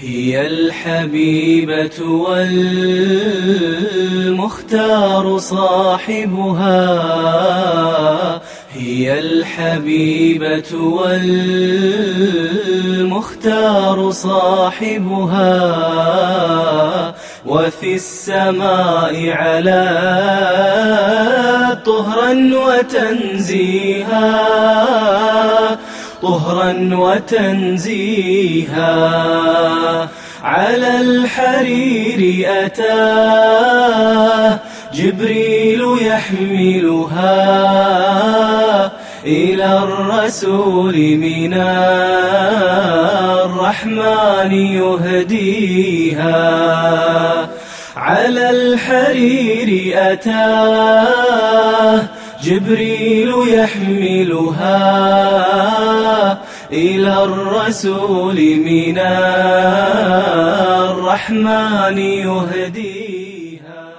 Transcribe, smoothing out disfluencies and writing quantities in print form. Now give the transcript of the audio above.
هي الحبيبة والمختار صاحبها، هي الحبيبة والمختار صاحبها، وفي السماء علا طهرا وتنزيها، طهرا وتنزيها. على الحرير أتاه جبريل يحملها، إلى الرسول من الرحمن يهديها. على الحرير أتاه جبريل يحملها، إلى الرسول من الرحمن يهديها.